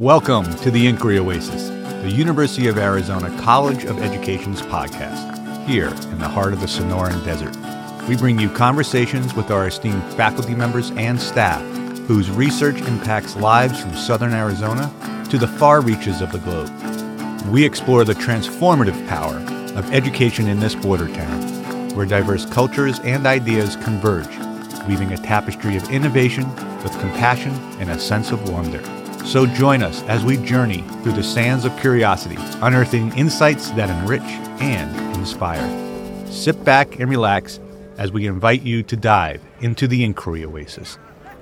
Welcome to the Inquiry Oasis, the University of Arizona College of Education's podcast, here in the heart of the Sonoran Desert. We bring you conversations with our esteemed faculty members and staff whose research impacts lives from southern Arizona to the far reaches of the globe. We explore the transformative power of education in this border town, where diverse cultures and ideas converge, weaving a tapestry of innovation with compassion and a sense of wonder. So join us as we journey through the sands of curiosity, unearthing insights that enrich and inspire. Sit back and relax as we invite you to dive into the Inquiry Oasis.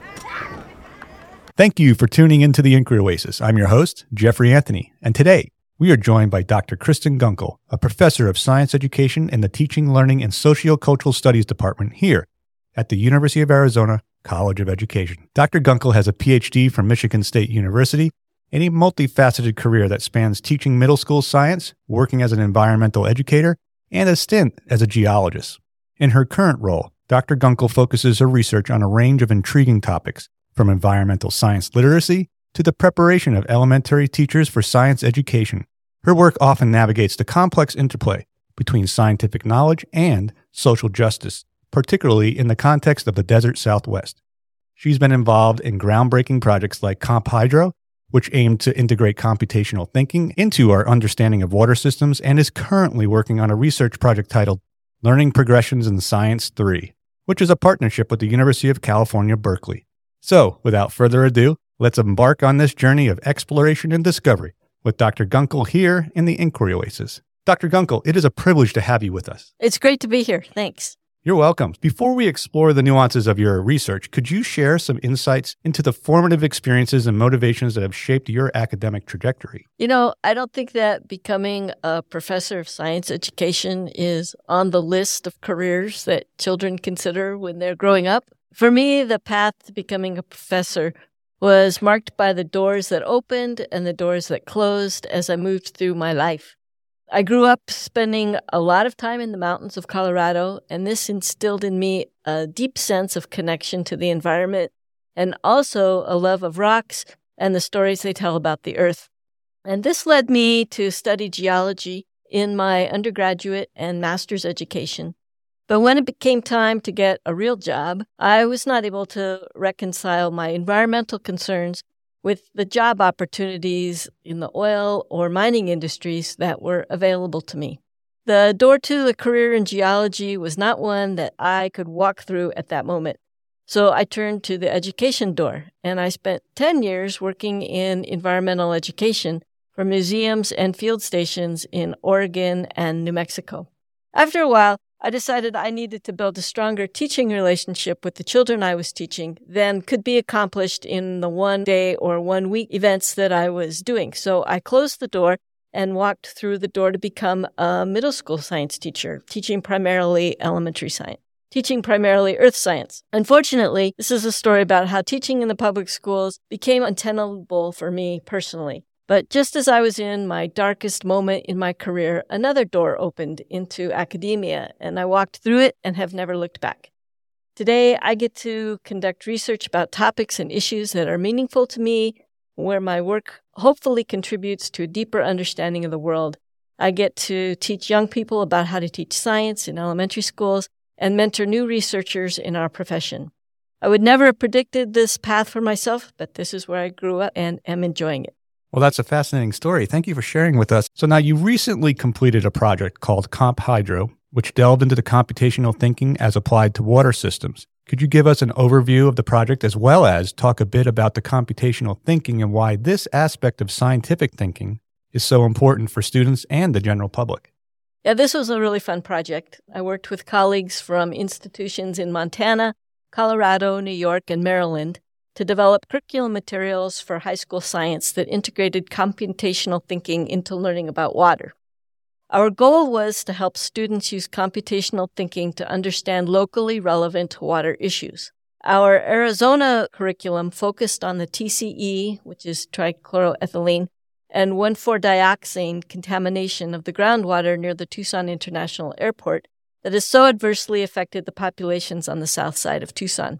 Thank you for tuning into the Inquiry Oasis. I'm your host, Jeffrey Anthony, and today we are joined by Dr. Kristen Gunkel, a professor of science education in the Teaching, Learning, and Sociocultural Studies Department here at the University of Arizona College of Education. Dr. Gunkel has a PhD from Michigan State University and a multifaceted career that spans teaching middle school science, working as an environmental educator, and a stint as a geologist. In her current role, Dr. Gunkel focuses her research on a range of intriguing topics, from environmental science literacy to the preparation of elementary teachers for science education. Her work often navigates the complex interplay between scientific knowledge and social justice, particularly in the context of the desert Southwest. She's been involved in groundbreaking projects like CompHydro, which aim to integrate computational thinking into our understanding of water systems, and is currently working on a research project titled Learning Progressions in Science 3, which is a partnership with the University of California, Berkeley. So, without further ado, let's embark on this journey of exploration and discovery with Dr. Gunkel here in the Inquiry Oasis. Dr. Gunkel, it is a privilege to have you with us. It's great to be here. Thanks. You're welcome. Before we explore the nuances of your research, could you share some insights into the formative experiences and motivations that have shaped your academic trajectory? I don't think that becoming a professor of science education is on the list of careers that children consider when they're growing up. For me, the path to becoming a professor was marked by the doors that opened and the doors that closed as I moved through my life. I grew up spending a lot of time in the mountains of Colorado, and this instilled in me a deep sense of connection to the environment and also a love of rocks and the stories they tell about the earth. And this led me to study geology in my undergraduate and master's education. But when it became time to get a real job, I was not able to reconcile my environmental concerns with the job opportunities in the oil or mining industries that were available to me. The door to a career in geology was not one that I could walk through at that moment. So I turned to the education door, and I spent 10 years working in environmental education for museums and field stations in Oregon and New Mexico. After a while, I decided I needed to build a stronger teaching relationship with the children I was teaching than could be accomplished in the 1 day or 1 week events that I was doing. So I closed the door and walked through the door to become a middle school science teacher, teaching primarily elementary science, teaching primarily earth science. Unfortunately, this is a story about how teaching in the public schools became untenable for me personally. But just as I was in my darkest moment in my career, another door opened into academia, and I walked through it and have never looked back. Today, I get to conduct research about topics and issues that are meaningful to me, where my work hopefully contributes to a deeper understanding of the world. I get to teach young people about how to teach science in elementary schools and mentor new researchers in our profession. I would never have predicted this path for myself, but this is where I grew up and am enjoying it. Well, that's a fascinating story. Thank you for sharing with us. So now you recently completed a project called CompHydro, which delved into the computational thinking as applied to water systems. Could you give us an overview of the project as well as talk a bit about the computational thinking and why this aspect of scientific thinking is so important for students and the general public? Yeah, this was a really fun project. I worked with colleagues from institutions in Montana, Colorado, New York, and Maryland to develop curriculum materials for high school science that integrated computational thinking into learning about water. Our goal was to help students use computational thinking to understand locally relevant water issues. Our Arizona curriculum focused on the TCE, which is trichloroethylene, and 1,4-dioxane contamination of the groundwater near the Tucson International Airport that has so adversely affected the populations on the south side of Tucson.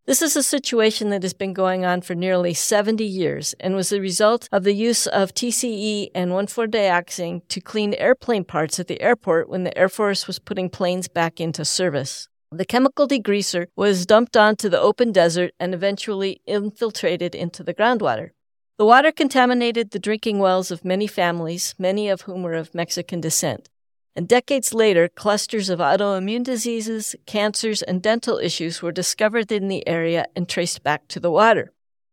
This is a situation that has been going on for nearly 70 years and was the result of the use of TCE and 1,4-dioxane to clean airplane parts at the airport when the Air Force was putting planes back into service. The chemical degreaser was dumped onto the open desert and eventually infiltrated into the groundwater. The water contaminated the drinking wells of many families, many of whom were of Mexican descent. And decades later, clusters of autoimmune diseases, cancers, and dental issues were discovered in the area and traced back to the water.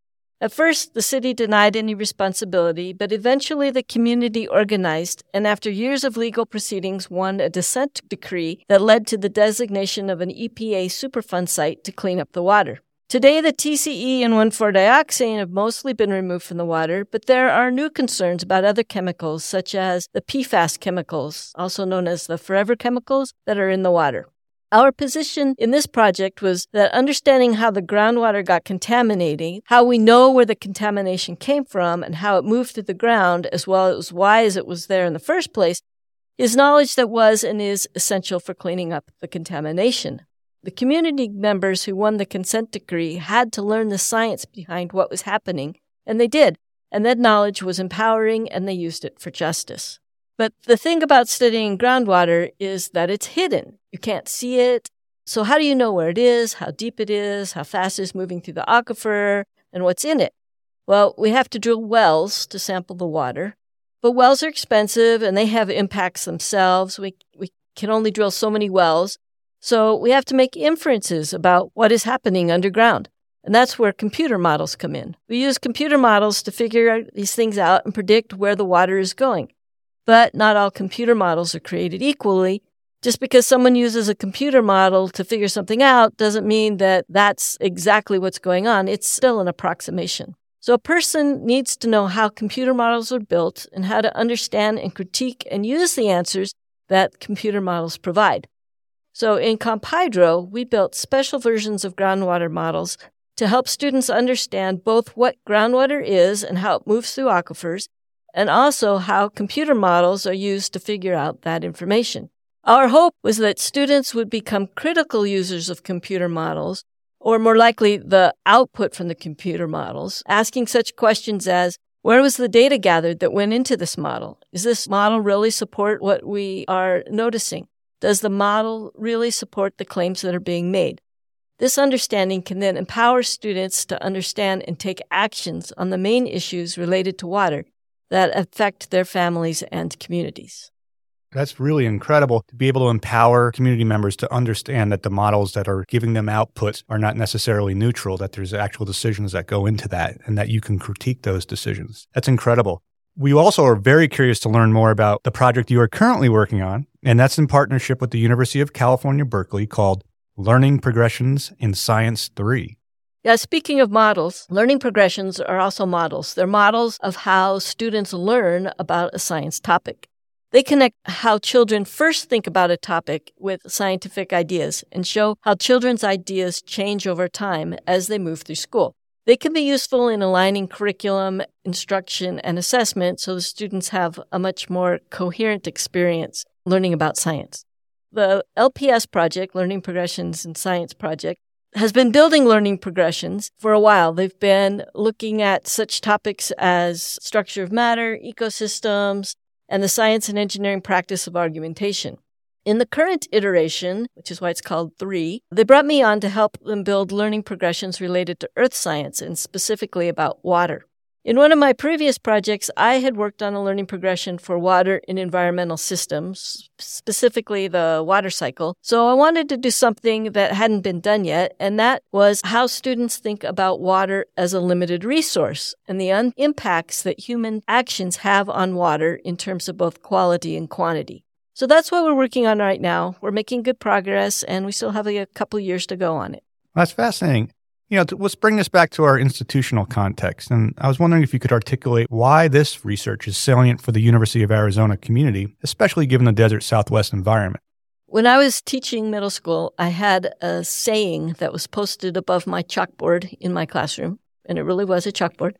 At first, the city denied any responsibility, but eventually the community organized and after years of legal proceedings won a dissent decree that led to the designation of an EPA Superfund site to clean up the water. Today, the TCE and 1,4-dioxane have mostly been removed from the water, but there are new concerns about other chemicals, such as the PFAS chemicals, also known as the forever chemicals, that are in the water. Our position in this project was that understanding how the groundwater got contaminated, how we know where the contamination came from, and how it moved through the ground, as well as why it was there in the first place, is knowledge that was and is essential for cleaning up the contamination. The community members who won the consent decree had to learn the science behind what was happening, and they did, and that knowledge was empowering, and they used it for justice. But the thing about studying groundwater is that it's hidden. You can't see it. So how do you know where it is, how deep it is, how fast it's moving through the aquifer, and what's in it? Well, we have to drill wells to sample the water, but wells are expensive, and they have impacts themselves. We can only drill so many wells. So we have to make inferences about what is happening underground. And that's where computer models come in. We use computer models to figure these things out and predict where the water is going. But not all computer models are created equally. Just because someone uses a computer model to figure something out doesn't mean that that's exactly what's going on. It's still an approximation. So a person needs to know how computer models are built and how to understand and critique and use the answers that computer models provide. So in CompHydro, we built special versions of groundwater models to help students understand both what groundwater is and how it moves through aquifers, and also how computer models are used to figure out that information. Our hope was that students would become critical users of computer models, or more likely the output from the computer models, asking such questions as, where was the data gathered that went into this model? Is this model really support what we are noticing? Does the model really support the claims that are being made? This understanding can then empower students to understand and take actions on the main issues related to water that affect their families and communities. That's really incredible to be able to empower community members to understand that the models that are giving them outputs are not necessarily neutral, that there's actual decisions that go into that and that you can critique those decisions. That's incredible. We also are very curious to learn more about the project you are currently working on, and that's in partnership with the University of California, Berkeley, called Learning Progressions in Science 3. Yeah, speaking of models, learning progressions are also models. They're models of how students learn about a science topic. They connect how children first think about a topic with scientific ideas and show how children's ideas change over time as they move through school. They can be useful in aligning curriculum, instruction, and assessment so the students have a much more coherent experience learning about science. The LPS project, Learning Progressions in Science project, has been building learning progressions for a while. They've been looking at such topics as structure of matter, ecosystems, and the science and engineering practice of argumentation. In the current iteration, which is why it's called 3, they brought me on to help them build learning progressions related to earth science and specifically about water. In one of my previous projects, I had worked on a learning progression for water in environmental systems, specifically the water cycle. So I wanted to do something that hadn't been done yet, and that was how students think about water as a limited resource and the impacts that human actions have on water in terms of both quality and quantity. So that's what we're working on right now. We're making good progress, and we still have a couple years to go on it. That's fascinating. Let's bring this back to our institutional context. And I was wondering if you could articulate why this research is salient for the University of Arizona community, especially given the desert Southwest environment. When I was teaching middle school, I had a saying that was posted above my chalkboard in my classroom, and it really was a chalkboard.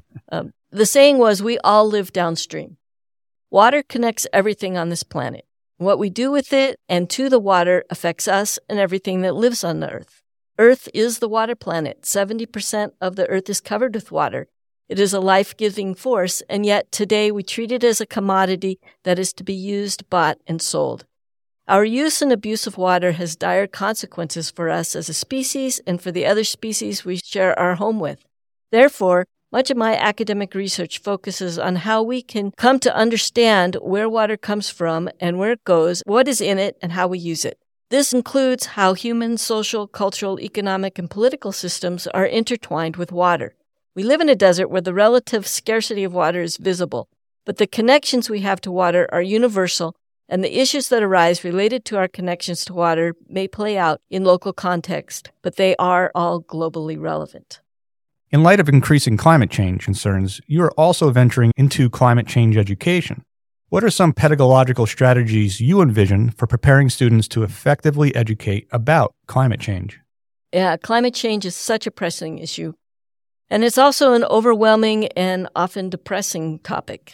The saying was, we all live downstream. Water connects everything on this planet. What we do with it and to the water affects us and everything that lives on the earth. Earth is the water planet. 70% of the Earth is covered with water. It is a life-giving force, and yet today we treat it as a commodity that is to be used, bought, and sold. Our use and abuse of water has dire consequences for us as a species and for the other species we share our home with. Therefore, much of my academic research focuses on how we can come to understand where water comes from and where it goes, what is in it, and how we use it. This includes how human, social, cultural, economic, and political systems are intertwined with water. We live in a desert where the relative scarcity of water is visible, but the connections we have to water are universal, and the issues that arise related to our connections to water may play out in local context, but they are all globally relevant. In light of increasing climate change concerns, you are also venturing into climate change education. What are some pedagogical strategies you envision for preparing students to effectively educate about climate change? Yeah, climate change is such a pressing issue. And it's also an overwhelming and often depressing topic.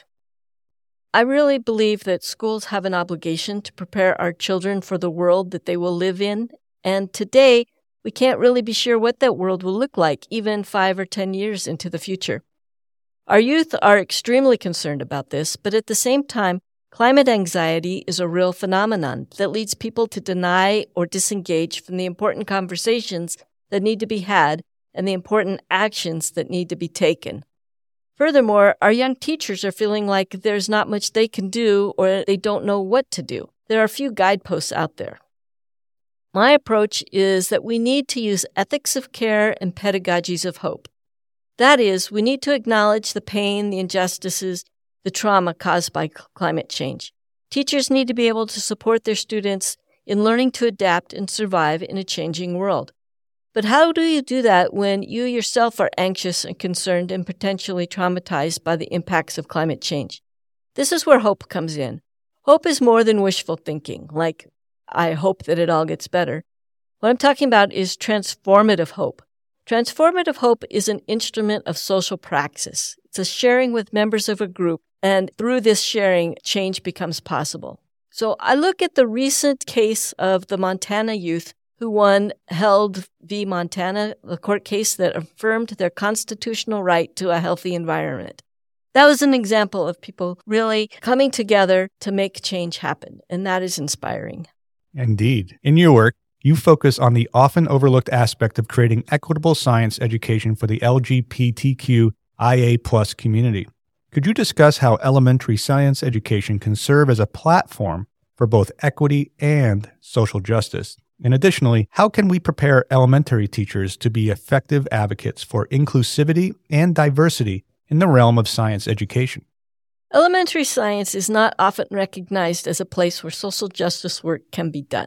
I really believe that schools have an obligation to prepare our children for the world that they will live in. And today, we can't really be sure what that world will look like, even 5 or 10 years into the future. Our youth are extremely concerned about this, but at the same time, climate anxiety is a real phenomenon that leads people to deny or disengage from the important conversations that need to be had and the important actions that need to be taken. Furthermore, our young teachers are feeling like there's not much they can do or they don't know what to do. There are a few guideposts out there. My approach is that we need to use ethics of care and pedagogies of hope. That is, we need to acknowledge the pain, the injustices, the trauma caused by climate change. Teachers need to be able to support their students in learning to adapt and survive in a changing world. But how do you do that when you yourself are anxious and concerned and potentially traumatized by the impacts of climate change? This is where hope comes in. Hope is more than wishful thinking, like, I hope that it all gets better. What I'm talking about is transformative hope. Transformative hope is an instrument of social praxis. It's a sharing with members of a group, and through this sharing, change becomes possible. So I look at the recent case of the Montana youth who won Held v. Montana, the court case that affirmed their constitutional right to a healthy environment. That was an example of people really coming together to make change happen, and that is inspiring. Indeed. In your work, you focus on the often overlooked aspect of creating equitable science education for the LGBTQIA+ community. Could you discuss how elementary science education can serve as a platform for both equity and social justice? And additionally, how can we prepare elementary teachers to be effective advocates for inclusivity and diversity in the realm of science education? Elementary science is not often recognized as a place where social justice work can be done.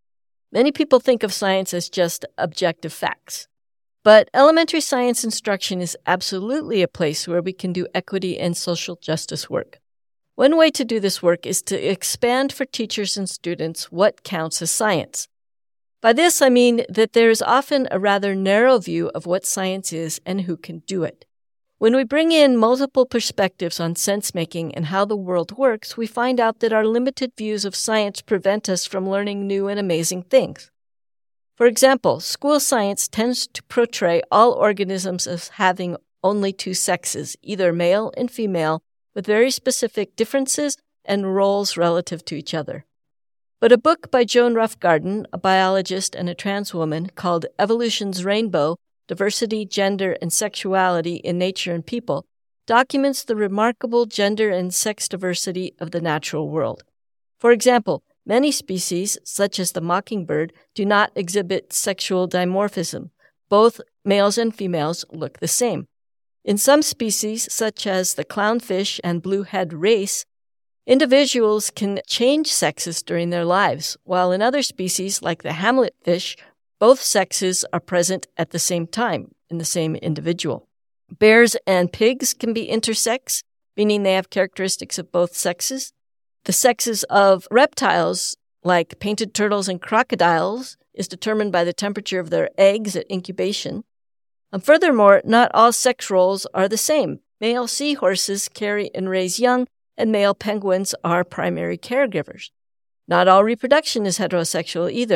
Many people think of science as just objective facts. But elementary science instruction is absolutely a place where we can do equity and social justice work. One way to do this work is to expand for teachers and students what counts as science. By this, I mean that there is often a rather narrow view of what science is and who can do it. When we bring in multiple perspectives on sense-making and how the world works, we find out that our limited views of science prevent us from learning new and amazing things. For example, school science tends to portray all organisms as having only two sexes, either male and female, with very specific differences and roles relative to each other. But a book by Joan Roughgarden, a biologist and a trans woman, called Evolution's Rainbow, Diversity, Gender, and Sexuality in Nature and People, documents the remarkable gender and sex diversity of the natural world. For example, many species, such as the mockingbird, do not exhibit sexual dimorphism. Both males and females look the same. In some species, such as the clownfish and bluehead race, individuals can change sexes during their lives, while in other species, like the hamlet fish, both sexes are present at the same time in the same individual. Bears and pigs can be intersex, meaning they have characteristics of both sexes. The sexes of reptiles, like painted turtles and crocodiles, is determined by the temperature of their eggs at incubation. And furthermore, not all sex roles are the same. Male seahorses carry and raise young, and male penguins are primary caregivers. Not all reproduction is heterosexual either.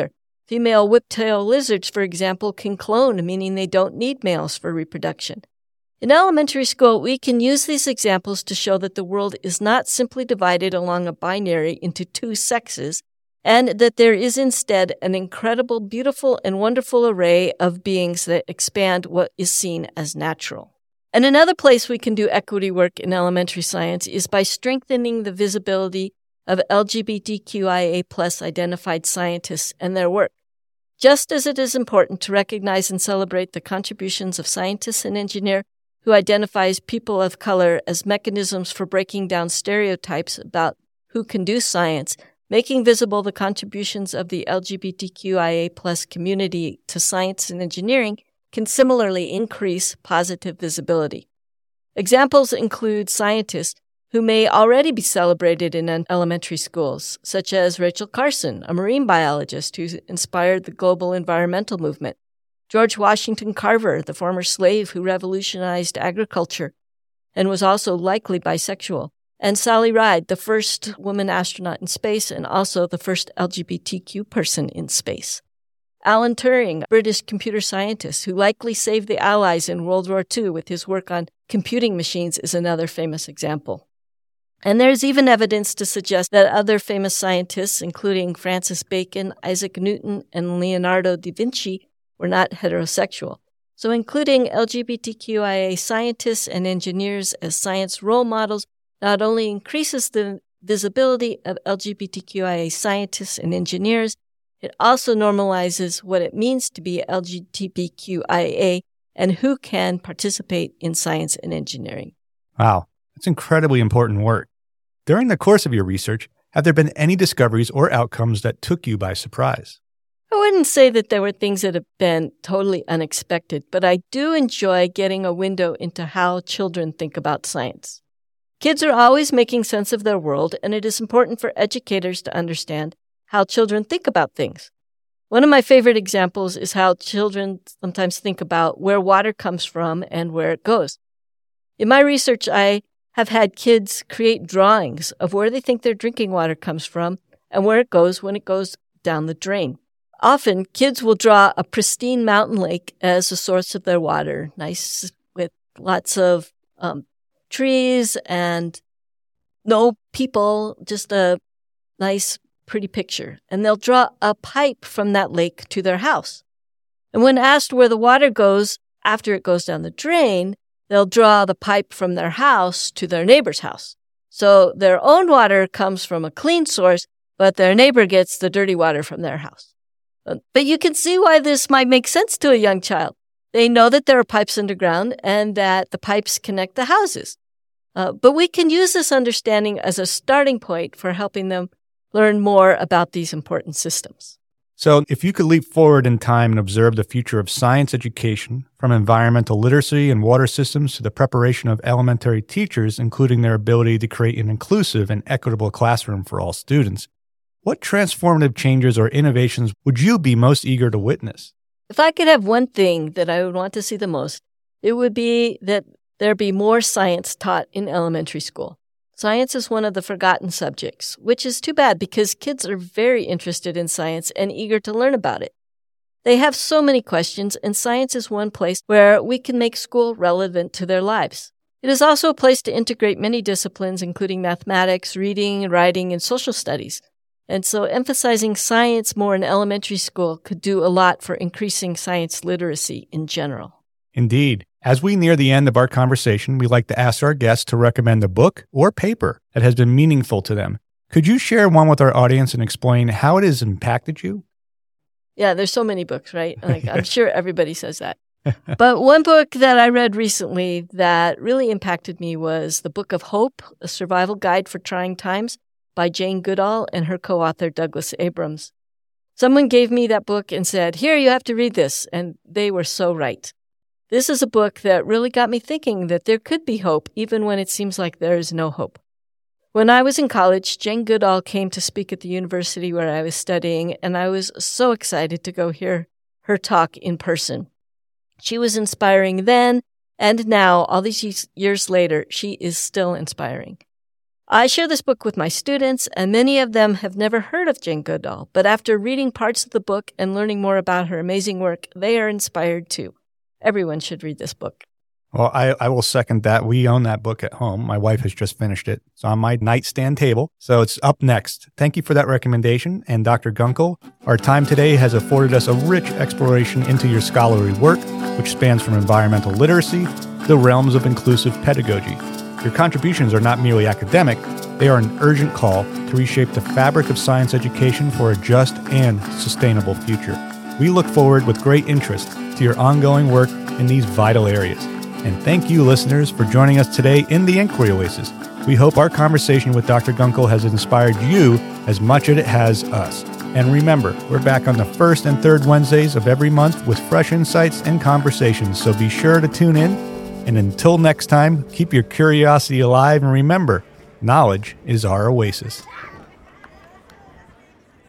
Female whiptail lizards, for example, can clone, meaning they don't need males for reproduction. In elementary school, we can use these examples to show that the world is not simply divided along a binary into two sexes, and that there is instead an incredible, beautiful, and wonderful array of beings that expand what is seen as natural. And another place we can do equity work in elementary science is by strengthening the visibility of LGBTQIA+ identified scientists and their work. Just as it is important to recognize and celebrate the contributions of scientists and engineers who identifies people of color as mechanisms for breaking down stereotypes about who can do science, making visible the contributions of the LGBTQIA+ community to science and engineering can similarly increase positive visibility. Examples include scientists who may already be celebrated in elementary schools, such as Rachel Carson, a marine biologist who inspired the global environmental movement, George Washington Carver, the former slave who revolutionized agriculture and was also likely bisexual, and Sally Ride, the first woman astronaut in space and also the first LGBTQ person in space. Alan Turing, a British computer scientist who likely saved the Allies in World War II with his work on computing machines, is another famous example. And there's even evidence to suggest that other famous scientists, including Francis Bacon, Isaac Newton, and Leonardo da Vinci, were not heterosexual. So including LGBTQIA scientists and engineers as science role models not only increases the visibility of LGBTQIA scientists and engineers, it also normalizes what it means to be LGBTQIA and who can participate in science and engineering. Wow, that's incredibly important work. During the course of your research, have there been any discoveries or outcomes that took you by surprise? I wouldn't say that there were things that have been totally unexpected, but I do enjoy getting a window into how children think about science. Kids are always making sense of their world, and it is important for educators to understand how children think about things. One of my favorite examples is how children sometimes think about where water comes from and where it goes. In my research, I have had kids create drawings of where they think their drinking water comes from and where it goes when it goes down the drain. Often, kids will draw a pristine mountain lake as a source of their water, nice with lots of trees and no people, just a nice, pretty picture. And they'll draw a pipe from that lake to their house. And when asked where the water goes after it goes down the drain, they'll draw the pipe from their house to their neighbor's house. So their own water comes from a clean source, but their neighbor gets the dirty water from their house. But you can see why this might make sense to a young child. They know that there are pipes underground and that the pipes connect the houses. But we can use this understanding as a starting point for helping them learn more about these important systems. So if you could leap forward in time and observe the future of science education, from environmental literacy and water systems to the preparation of elementary teachers, including their ability to create an inclusive and equitable classroom for all students, what transformative changes or innovations would you be most eager to witness? If I could have one thing that I would want to see the most, it would be that there be more science taught in elementary school. Science is one of the forgotten subjects, which is too bad because kids are very interested in science and eager to learn about it. They have so many questions, and science is one place where we can make school relevant to their lives. It is also a place to integrate many disciplines, including mathematics, reading, writing, and social studies. And so emphasizing science more in elementary school could do a lot for increasing science literacy in general. Indeed. As we near the end of our conversation, we like to ask our guests to recommend a book or paper that has been meaningful to them. Could you share one with our audience and explain how it has impacted you? Yeah, there's so many books, right? I'm sure everybody says that. But one book that I read recently that really impacted me was The Book of Hope, A Survival Guide for Trying Times by Jane Goodall and her co-author Douglas Abrams. Someone gave me that book and said, "Here, you have to read this," and they were so right. This is a book that really got me thinking that there could be hope even when it seems like there is no hope. When I was in college, Jane Goodall came to speak at the university where I was studying, and I was so excited to go hear her talk in person. She was inspiring then, and now, all these years later, she is still inspiring. I share this book with my students, and many of them have never heard of Jane Goodall, but after reading parts of the book and learning more about her amazing work, they are inspired too. Everyone should read this book. Well, I will second that. We own that book at home. My wife has just finished it. It's on my nightstand table, so it's up next. Thank you for that recommendation. And Dr. Gunkel, our time today has afforded us a rich exploration into your scholarly work, which spans from environmental literacy to the realms of inclusive pedagogy. Your contributions are not merely academic, they are an urgent call to reshape the fabric of science education for a just and sustainable future. We look forward with great interest to your ongoing work in these vital areas. And thank you, listeners, for joining us today in the Inquiry Oasis. We hope our conversation with Dr. Gunkel has inspired you as much as it has us. And remember, we're back on the first and third Wednesdays of every month with fresh insights and conversations, so be sure to tune in. And until next time, keep your curiosity alive and remember, knowledge is our oasis.